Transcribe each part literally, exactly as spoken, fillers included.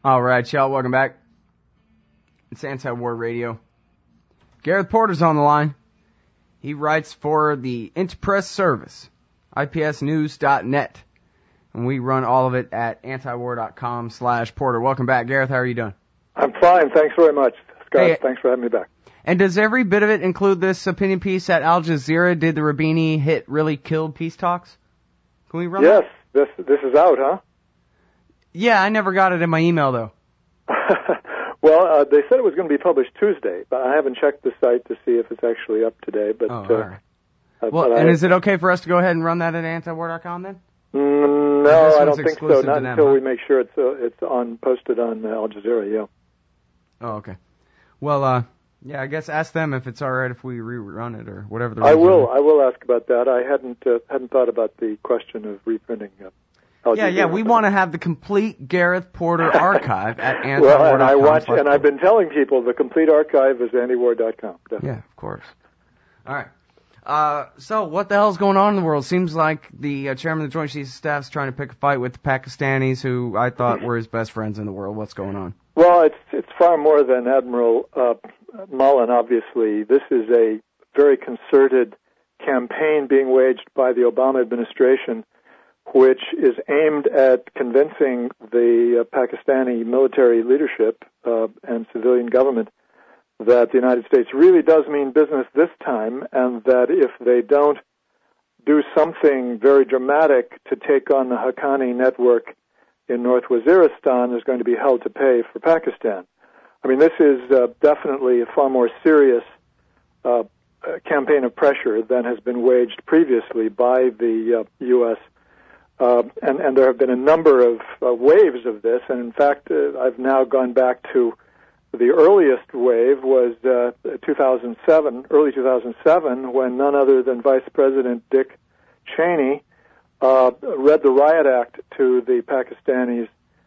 All right, y'all, welcome back. It's Anti-War Radio. Gareth Porter's on the line. He writes for the Interpress Service, I P S news dot net. And we run all of it at antiwar.com slash Porter. Welcome back, Gareth. How are you doing? I'm fine. Thanks very much, Scott. Hey, Thanks for having me back. And does every bit of it include this opinion piece at Al Jazeera? Did the Rabini hit really killed peace talks? Can we run Yes, that? this this is out, huh? Yeah, I never got it in my email, though. Well, uh, they said it was going to be published Tuesday, but I haven't checked the site to see if it's actually up today. But, oh, uh, all right. uh, Well, but and I, is it okay for us to go ahead and run that at antiwar dot com then? Mm, no, I don't think so. Not them, until huh? we make sure it's uh, it's on posted on uh, Al Jazeera. Yeah. Oh, okay. Well, uh, yeah, I guess ask them if it's all right if we rerun it or whatever the I rules will. are. I will ask about that. I hadn't uh, hadn't thought about the question of reprinting. Uh, Al Yeah, Jazeera. yeah, we want to have the complete Gareth Porter archive at antiwar dot com. Well, and I watch, and I've been telling people the complete archive is antiwar dot com. Yeah, of course. All right. Uh, so what the hell's going on in the world? Seems like the uh, chairman of the Joint Chiefs of Staff is trying to pick a fight with the Pakistanis, who I thought were his best friends in the world. What's going on? Well, it's it's far more than Admiral uh, Mullen. Obviously, this is a very concerted campaign being waged by the Obama administration, which is aimed at convincing the uh, Pakistani military leadership uh, and civilian government that the United States really does mean business this time, and that if they don't do something very dramatic to take on the Haqqani network in North Waziristan, there's going to be hell to pay for Pakistan. I mean, this is uh, definitely a far more serious uh, campaign of pressure than has been waged previously by the uh, U S Uh, and, and there have been a number of uh, waves of this, and in fact, uh, I've now gone back to the earliest wave was uh, two thousand seven, early two thousand seven, when none other than Vice President Dick Cheney uh, read the Riot Act to the Pakistanis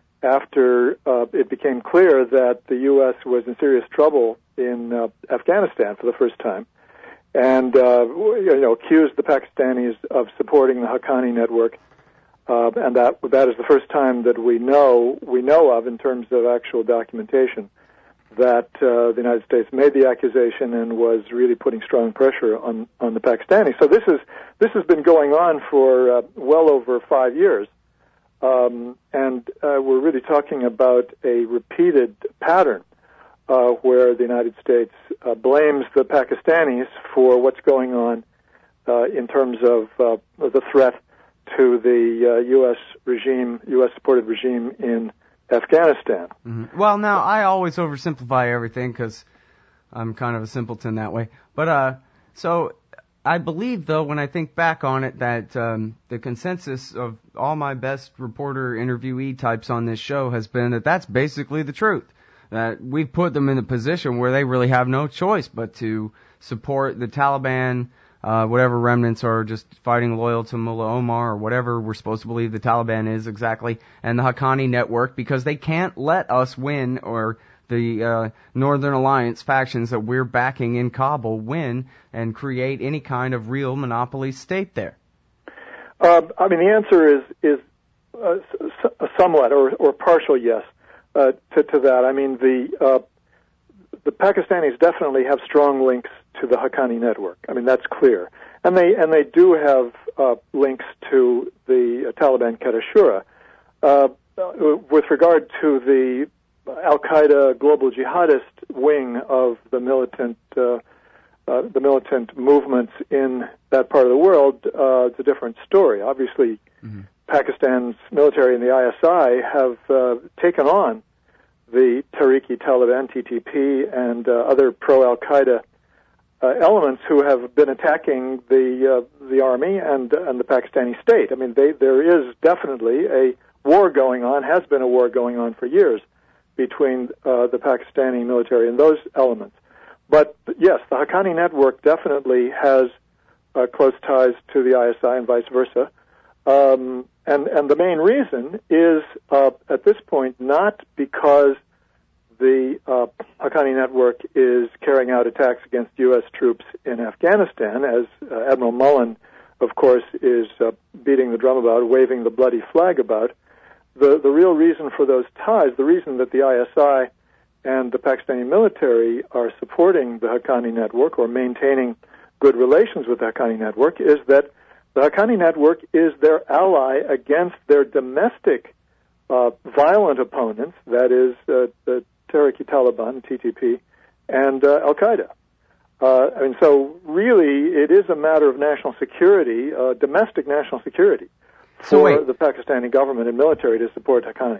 after uh, it became clear that the U S was in serious trouble in uh, Afghanistan for the first time, and uh, you know accused the Pakistanis of supporting the Haqqani network. Uh, and that that is the first time that we know we know of in terms of actual documentation that uh, the United States made the accusation and was really putting strong pressure on, on the Pakistanis. So this is this has been going on for uh, well over five years, um, and uh, we're really talking about a repeated pattern uh, where the United States uh, blames the Pakistanis for what's going on uh, in terms of uh, the threat to the uh, U S regime, U S supported regime in Afghanistan. Mm-hmm. Well, now, I always oversimplify everything because I'm kind of a simpleton that way. But, uh, so, I believe, though, when I think back on it, that um, the consensus of all my best reporter interviewee types on this show has been that that's basically the truth. That we've put them in a position where they really have no choice but to support the Taliban, Uh, whatever remnants are just fighting loyal to Mullah Omar or whatever we're supposed to believe the Taliban is exactly, and the Haqqani network, because they can't let us win, or the uh, Northern Alliance factions that we're backing in Kabul win and create any kind of real monopoly state there. Uh, I mean, the answer is is uh, s- somewhat or, or partial yes uh, to, to that. I mean, the uh, the Pakistanis definitely have strong links to the Haqqani network. I mean, that's clear. And they and they do have uh, links to the uh, Taliban Quetta uh, with regard to the Al-Qaeda global jihadist wing of the militant uh, uh, the militant movements in that part of the world. Uh, it's a different story. Obviously, mm-hmm. Pakistan's military and the I S I have uh, taken on the Tehrik-i-Taliban, T T P, and uh, other pro-Al-Qaeda uh, elements who have been attacking the uh, the army and and the Pakistani state. I mean, they, there is definitely a war going on, has been a war going on for years between uh, the Pakistani military and those elements. But yes, the Haqqani network definitely has uh, close ties to the I S I and vice versa. Um, and, and the main reason is, uh, at this point, not because the uh, Haqqani network is carrying out attacks against U S troops in Afghanistan, as uh, Admiral Mullen, of course, is uh, beating the drum about, waving the bloody flag about. the, the real reason for those ties, the reason that the I S I and the Pakistani military are supporting the Haqqani network or maintaining good relations with the Haqqani network is that the Haqqani network is their ally against their domestic uh, violent opponents, that is uh, the Tehrik-i-Taliban, T T P, and uh, Al-Qaeda. Uh, I mean, so really it is a matter of national security, uh, domestic national security, for so wait. the Pakistani government and military to support Haqqani.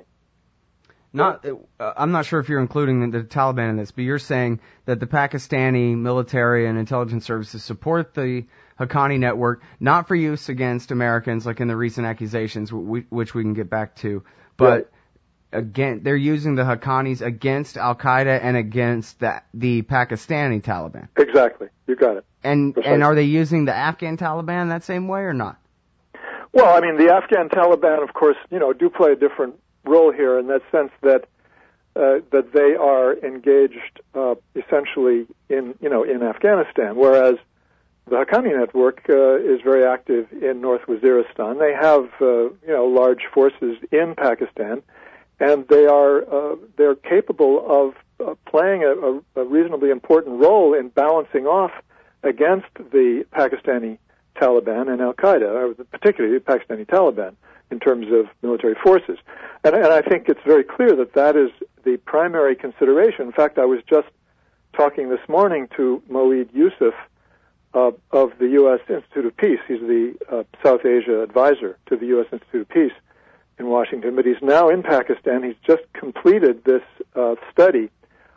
Not, uh, I'm not sure if you're including the, the Taliban in this, but you're saying that the Pakistani military and intelligence services support the Haqqani network, not for use against Americans, like in the recent accusations, we, which we can get back to, but right. again, they're using the Haqqanis against Al-Qaeda and against the, the Pakistani Taliban. Exactly. You got it. And Precisely. and are they using the Afghan Taliban that same way or not? Well, I mean, the Afghan Taliban, of course, you know, do play a different role here in that sense that uh, that they are engaged uh, essentially in, you know, in Afghanistan, whereas the Haqqani network uh, is very active in North Waziristan. They have, uh, you know, large forces in Pakistan, and they are uh, they're capable of uh, playing a, a reasonably important role in balancing off against the Pakistani Taliban and Al-Qaeda, particularly the Pakistani Taliban, in terms of military forces. And, and I think it's very clear that that is the primary consideration. In fact, I was just talking this morning to Moeed Yusuf uh, of the U S Institute of Peace. He's the uh, South Asia advisor to the U S Institute of Peace in Washington, but he's now in Pakistan. He's just completed this uh, study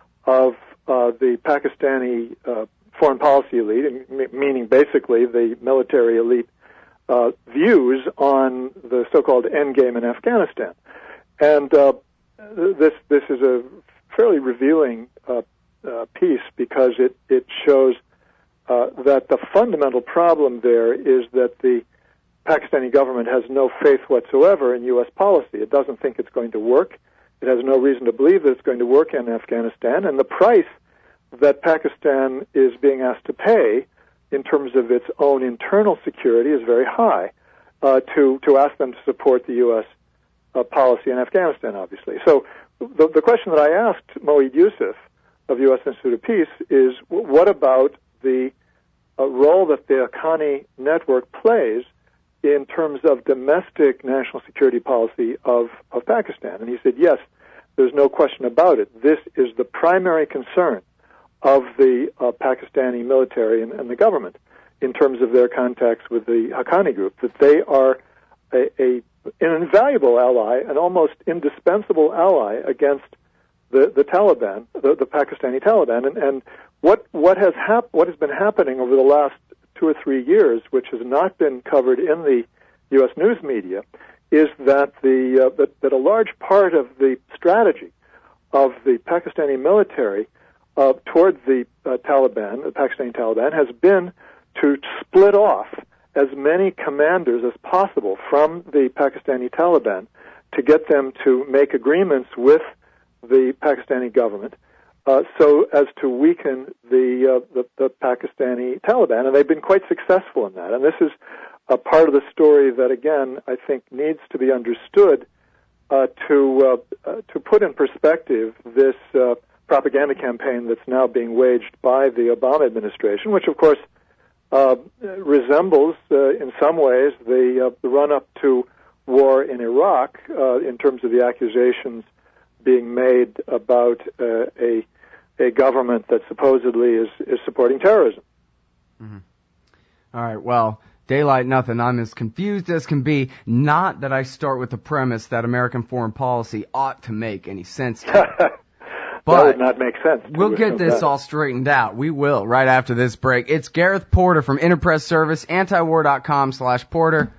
of uh, the Pakistani uh, foreign policy elite, and meaning basically the military elite uh, views on the so-called endgame in Afghanistan. And uh, this this is a fairly revealing uh, uh, piece because it, it shows uh, that the fundamental problem there is that the Pakistani government has no faith whatsoever in U S policy. It doesn't think it's going to work. It has no reason to believe that it's going to work in Afghanistan. And the price that Pakistan is being asked to pay in terms of its own internal security is very high uh, to, to ask them to support the U S uh, policy in Afghanistan, obviously. So the, the question that I asked Moeed Yusuf of U S Institute of Peace is, what about the uh, role that the Haqqani network plays in terms of domestic national security policy of, of Pakistan? And he said, yes, there's no question about it. This is the primary concern of the uh, Pakistani military and, and the government in terms of their contacts with the Haqqani group, that they are a, a an invaluable ally, an almost indispensable ally against the, the Taliban, the, the Pakistani Taliban. And, and what what has hap- what has been happening over the last two or three years, which has not been covered in the U S news media, is that the uh, that, that a large part of the strategy of the Pakistani military uh, toward the uh, Taliban, the Pakistani Taliban, has been to split off as many commanders as possible from the Pakistani Taliban to get them to make agreements with the Pakistani government uh, so as to weaken the, uh, the the Pakistani Taliban, and they've been quite successful in that. And this is a part of the story that, again, I think needs to be understood uh, to uh, uh, to put in perspective this uh, propaganda campaign that's now being waged by the Obama administration, which, of course, uh, resembles uh, in some ways the, uh, the run-up to war in Iraq uh, in terms of the accusations being made about uh, a a government that supposedly is, is supporting terrorism. Mm-hmm. All right, well, daylight nothing. I'm as confused as can be. Not that I start with the premise that American foreign policy ought to make any sense to me. But that would not make sense. We'll get this all straightened out. We will, right after this break. It's Gareth Porter from Interpress Service, antiwar.com slash Porter.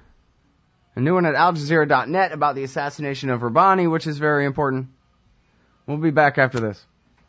A new one at Al Jazeera dot net about the assassination of Rabbani, which is very important. We'll be back after this.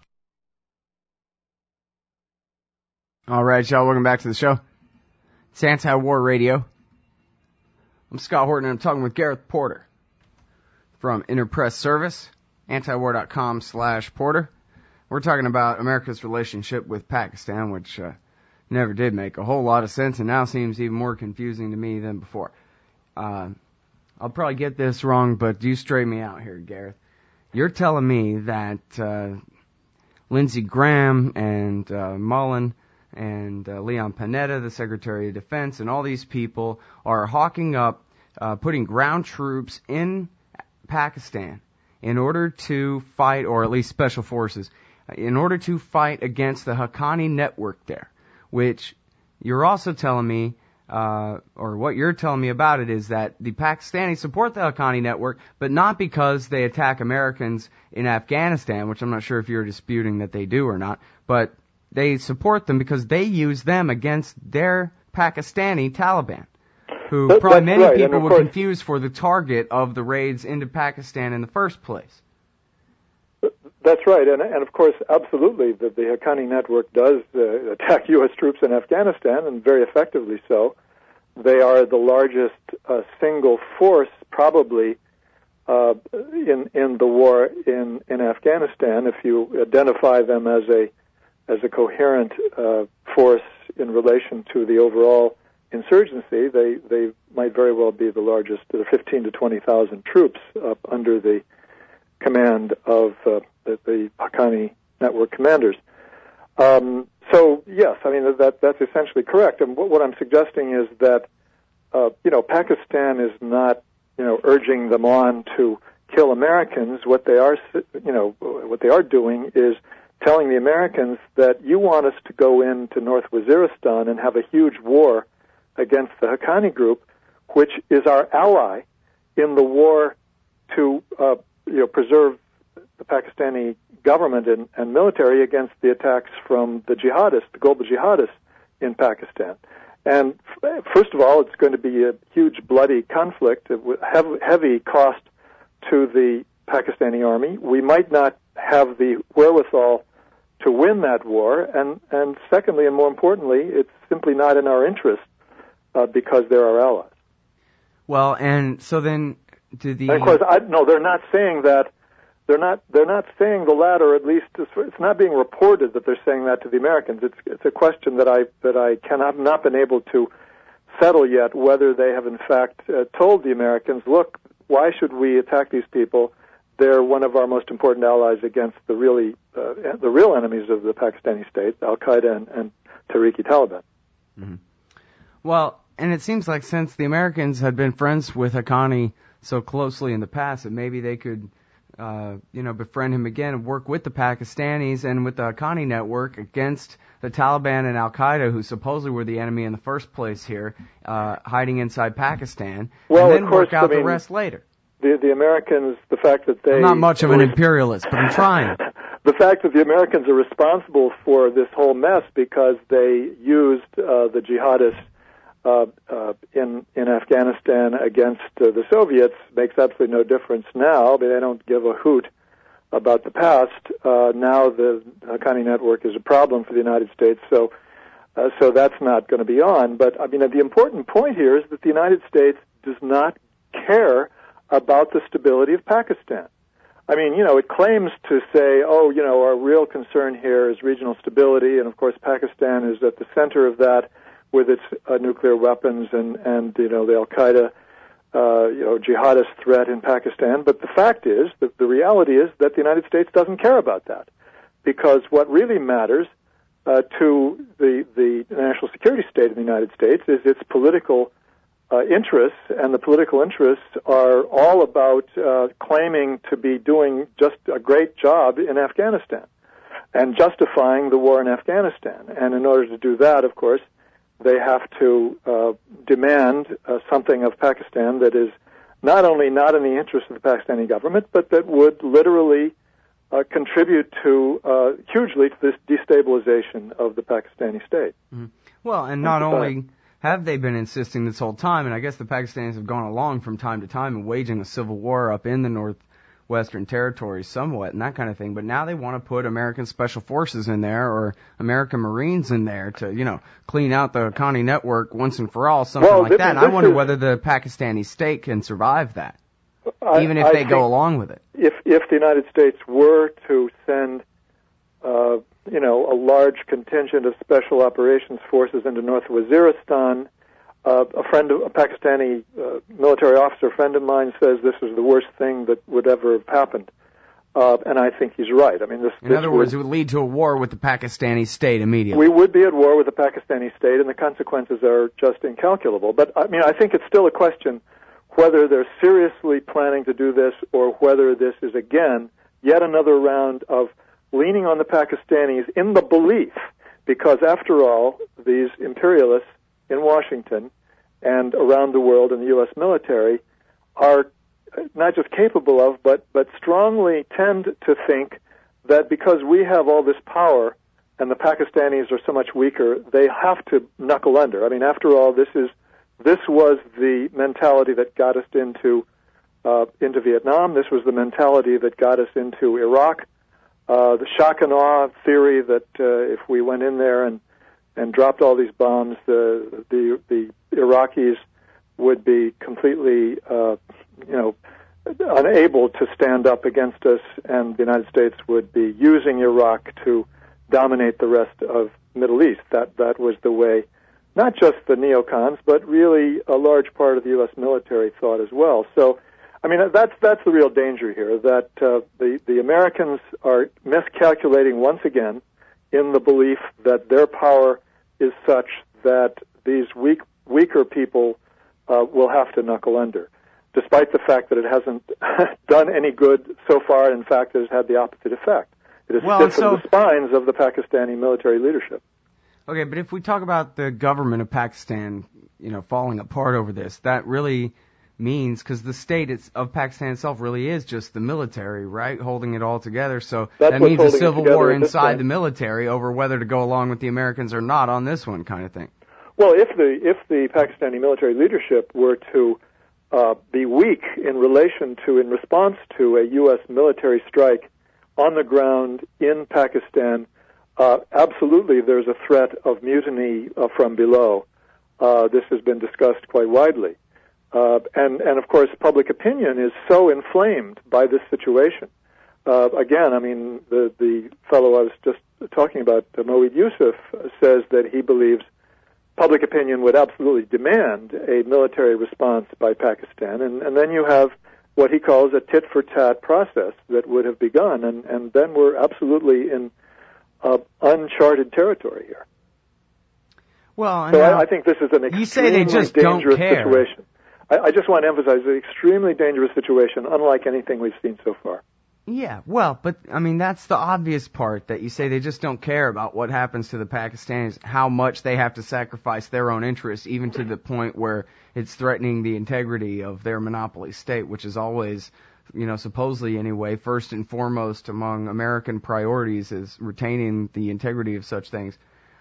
All right, y'all, welcome back to the show. It's Anti-War Radio. I'm Scott Horton, and I'm talking with Gareth Porter from Interpress Service, antiwar.com slash Porter. We're talking about America's relationship with Pakistan, which uh, never did make a whole lot of sense and now seems even more confusing to me than before. Uh, I'll probably get this wrong, but you straighten me out here, Gareth. You're telling me that uh, Lindsey Graham and uh, Mullen and uh, Leon Panetta, the Secretary of Defense, and all these people are hawking up, uh, putting ground troops in Pakistan in order to fight, or at least special forces, in order to fight against the Haqqani network there, which you're also telling me, uh, or what you're telling me about it is that the Pakistanis support the Haqqani network, but not because they attack Americans in Afghanistan, which I'm not sure if you're disputing that they do or not, but they support them because they use them against their Pakistani Taliban, who that, probably many right. people were course, confused for the target of the raids into Pakistan in the first place. That's right, and, and of course, absolutely, the, the Haqqani network does uh, attack U S troops in Afghanistan, and very effectively so. They are the largest uh, single force, probably, uh, in in the war in, in Afghanistan. If you identify them as a as a coherent uh, force in relation to the overall insurgency, they they might very well be the largest. There are fifteen to twenty thousand troops up under the command of uh, the, the Haqqani network commanders. Um, so yes, I mean that that's essentially correct. And what, what I'm suggesting is that uh, you know Pakistan is not you know urging them on to kill Americans. What they are you know what they are doing is telling the Americans that you want us to go into North Waziristan and have a huge war against the Haqqani group, which is our ally in the war to uh, you know, preserve the Pakistani government and, and military against the attacks from the jihadists, the global jihadists in Pakistan. And f- first of all, it's going to be a huge bloody conflict with heavy, heavy cost to the Pakistani army. We might not have the wherewithal to win that war. And, and secondly, and more importantly, it's simply not in our interest uh, because they're our allies. Well, and so then to the... And of course, I, no, they're not saying that. They're not. They're not saying the latter. At least it's not being reported that they're saying that to the Americans. It's it's a question that I that I cannot not been able to settle yet. Whether they have in fact uh, told the Americans, look, why should we attack these people? They're one of our most important allies against the really uh, the real enemies of the Pakistani state, Al Qaeda and, and Tehrik-i-Taliban. Mm-hmm. Well, and it seems like since the Americans had been friends with Haqqani so closely in the past, that maybe they could. Uh, you know, befriend him again and work with the Pakistanis and with the Haqqani network against the Taliban and Al-Qaeda, who supposedly were the enemy in the first place here, uh, hiding inside Pakistan, well, and then of course, work out I mean, the rest later. The, the Americans, the fact that they... I'm not much of an imperialist, but I'm trying. The fact that the Americans are responsible for this whole mess because they used uh, the jihadists Uh, uh, in in Afghanistan against uh, the Soviets makes absolutely no difference now. But they don't give a hoot about the past. Uh, now the Haqqani network is a problem for the United States, so uh, so that's not going to be on. But I mean, the important point here is that the United States does not care about the stability of Pakistan. I mean, you know, it claims to say, oh, you know, our real concern here is regional stability, and of course Pakistan is at the center of that, with its uh, nuclear weapons and, and you know the Al Qaeda uh, you know jihadist threat in Pakistan. But the fact is that the reality is that the United States doesn't care about that, because what really matters uh, to the the national security state of the United States is its political uh, interests, and the political interests are all about uh, claiming to be doing just a great job in Afghanistan and justifying the war in Afghanistan. And in order to do that, of course, they have to uh, demand uh, something of Pakistan that is not only not in the interest of the Pakistani government, but that would literally uh, contribute to uh, hugely to this destabilization of the Pakistani state. Mm-hmm. Well, and not only have they been insisting this whole time, and I guess the Pakistanis have gone along from time to time and waging a civil war up in the Northwestern Territories somewhat and that kind of thing, but now they want to put American Special Forces in there or American Marines in there to, you know, clean out the Haqqani network once and for all, something well, like this, that. And this I wonder is, whether the Pakistani state can survive that, I, even if I they go along with it. If, if the United States were to send, uh, you know, a large contingent of special operations forces into North Waziristan, Uh, a friend, of, a Pakistani uh, military officer friend of mine says this is the worst thing that would ever have happened. Uh, and I think he's right. I mean, this. In this other would, words, it would lead to a war with the Pakistani state immediately. We would be at war with the Pakistani state, and the consequences are just incalculable. But I mean, I think it's still a question whether they're seriously planning to do this, or whether this is again yet another round of leaning on the Pakistanis in the belief, because after all, these imperialists in Washington and around the world in the U S military are not just capable of, but, but strongly tend to think that because we have all this power and the Pakistanis are so much weaker, they have to knuckle under. I mean, after all, this is this was the mentality that got us into uh, into Vietnam. This was the mentality that got us into Iraq. Uh, the shock and awe theory that uh, if we went in there and and dropped all these bombs, the the, the Iraqis would be completely, uh, you know, unable to stand up against us, and the United States would be using Iraq to dominate the rest of Middle East. That that was the way, not just the neocons, but really a large part of the U S military thought as well. So, I mean, that's that's the real danger here, that uh, the, the Americans are miscalculating once again in the belief that their power is such that these weak, weaker people uh, will have to knuckle under, despite the fact that it hasn't done any good so far. In fact, it has had the opposite effect. It has well, stiffened so, the spines of the Pakistani military leadership. Okay, but if we talk about the government of Pakistan, you know, falling apart over this, that really means, because the state it's, of Pakistan itself really is just the military, right, holding it all together. So That's that means a civil war inside point. the military over whether to go along with the Americans or not on this one, kind of thing. Well, if the if the Pakistani military leadership were to uh, be weak in relation to, in response to a U S military strike on the ground in Pakistan, uh, absolutely there's a threat of mutiny uh, from below. Uh, this has been discussed quite widely. Uh, and, and, of course, public opinion is so inflamed by this situation. Uh, again, I mean, the, the fellow I was just talking about, uh, Moeed Yusuf, uh, says that he believes public opinion would absolutely demand a military response by Pakistan. And, and then you have what he calls a tit-for-tat process that would have begun. And, and then we're absolutely in uh, uncharted territory here. Well, so I, I think this is an extremely you say they just dangerous don't care. situation. I just want to emphasize an extremely dangerous situation, unlike anything we've seen so far. Yeah, well, but, I mean, that's the obvious part, that you say they just don't care about what happens to the Pakistanis, how much they have to sacrifice their own interests, even to the point where it's threatening the integrity of their monopoly state, which is always, you know, supposedly anyway, first and foremost among American priorities is retaining the integrity of such things.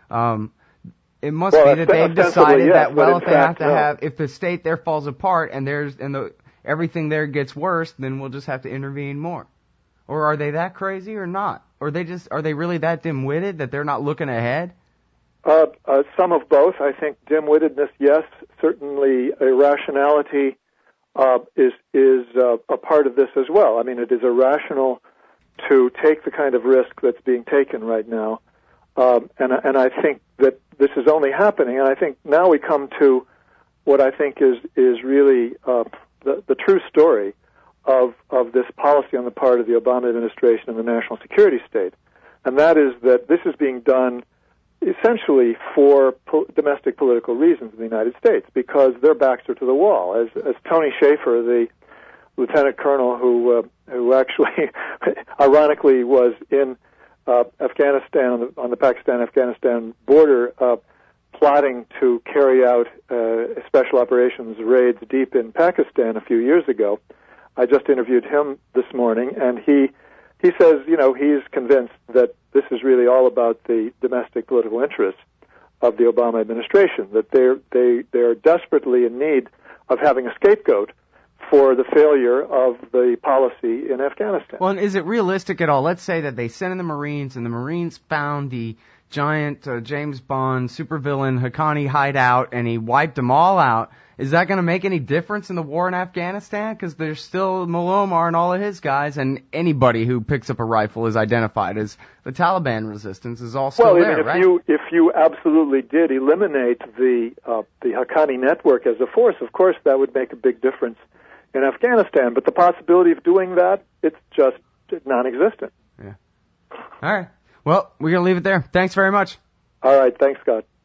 Um It must well, be that they've decided yes, that, well, if they fact, have to no. have, if the state there falls apart and there's, and the, everything there gets worse, then we'll just have to intervene more. Or are they that crazy or not? Or they just, are they really that dim-witted that they're not looking ahead? Uh, uh, some of both. I think dim-wittedness, yes. Certainly irrationality uh, is, is uh, a part of this as well. I mean, it is irrational to take the kind of risk that's being taken right now. Um, and, and I think that this is only happening, and I think now we come to what I think is is really uh, the, the true story of of this policy on the part of the Obama administration and the national security state, and that is that this is being done essentially for po- domestic political reasons in the United States, because their backs are to the wall. As as Tony Shaffer, the lieutenant colonel who uh, who actually ironically was in Uh, Afghanistan, on the, on the Pakistan-Afghanistan border, uh, plotting to carry out uh, special operations raids deep in Pakistan a few years ago. I just interviewed him this morning, and he he says, you know, he's convinced that this is really all about the domestic political interests of the Obama administration, that they're, they they are desperately in need of having a scapegoat for the failure of the policy in Afghanistan. Well, and is it realistic at all? Let's say that they sent in the Marines, and the Marines found the giant uh, James Bond supervillain Haqqani hideout, and he wiped them all out, is that going to make any difference in the war in Afghanistan? Because there's still Mulomar and all of his guys, and anybody who picks up a rifle is identified as the Taliban resistance is all still well, there, I mean, if right? you if you absolutely did eliminate the uh, the Haqqani network as a force, of course that would make a big difference in Afghanistan. But the possibility of doing that, it's just non-existent. Yeah. All right. Well, we're going to leave it there. Thanks very much. All right. Thanks, Scott.